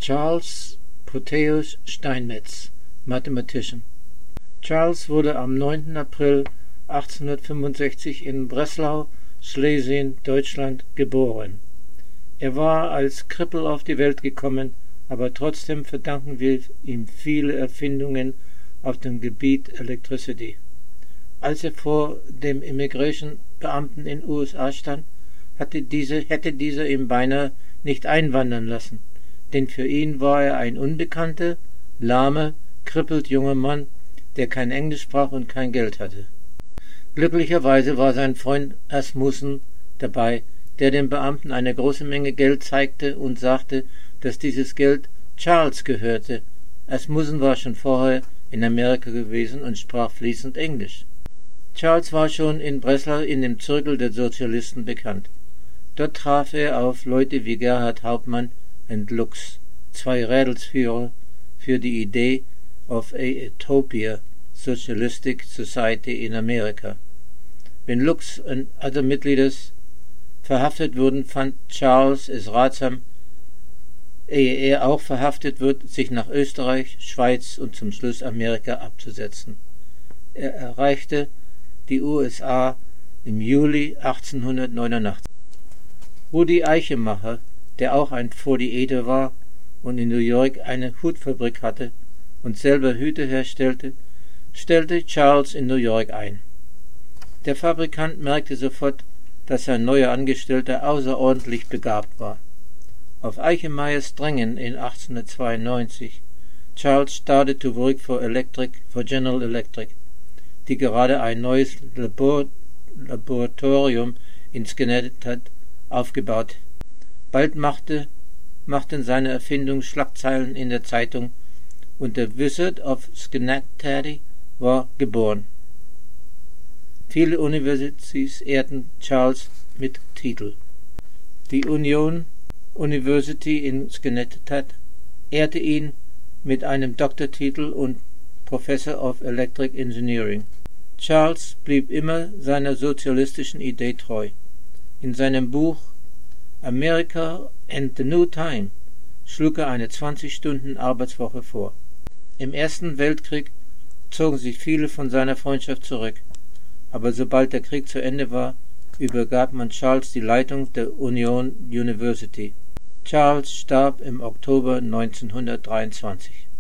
Charles Proteus Steinmetz, Mathematician. Charles wurde am 9. April 1865 in Breslau, Schlesien, Deutschland, geboren. Er war als Kripple auf die Welt gekommen, aber trotzdem verdanken wir ihm viele Erfindungen auf dem Gebiet Electricity. Als er vor dem Immigration-Beamten in den USA stand, hätte dieser ihn beinahe nicht einwandern lassen, denn für ihn war er ein unbekannter, lahmer, krippelt junger Mann, der kein Englisch sprach und kein Geld hatte. Glücklicherweise war sein Freund Asmussen dabei, der dem Beamten eine große Menge Geld zeigte und sagte, dass dieses Geld Charles gehörte. Asmussen war schon vorher in Amerika gewesen und sprach fließend Englisch. Charles war schon in Breslau in dem Zirkel der Sozialisten bekannt. Dort traf er auf Leute wie Gerhard Hauptmann und Lux, zwei Rädelsführer für die Idee of a Utopia Socialistic Society in America. Wenn Lux und other Mitglieder verhaftet wurden, fand Charles es ratsam, ehe er auch verhaftet wird, sich nach Österreich, Schweiz und zum Schluss Amerika abzusetzen. Er erreichte die USA im Juli 1889. Rudi Eichemacher, der auch ein 48er war und in New York eine Hutfabrik hatte und selber Hüte herstellte, stellte Charles in New York ein. Der Fabrikant merkte sofort, dass sein neuer Angestellter außerordentlich begabt war. Auf Eichemeyers Drängen in 1892 Charles started to work for General Electric, die gerade ein neues Laboratorium in Schenectady aufgebaut. Bald machten seine Erfindungen Schlagzeilen in der Zeitung und der Wizard of Schenectady war geboren. Viele Universities ehrten Charles mit Titel. Die Union University in Schenectady ehrte ihn mit einem Doktortitel und Professor of Electric Engineering. Charles blieb immer seiner sozialistischen Idee treu. In seinem Buch America and the New Time schlug er eine 20-Stunden-Arbeitswoche vor. Im Ersten Weltkrieg zogen sich viele von seiner Freundschaft zurück, aber sobald der Krieg zu Ende war, übergab man Charles die Leitung der Union University. Charles starb im Oktober 1923.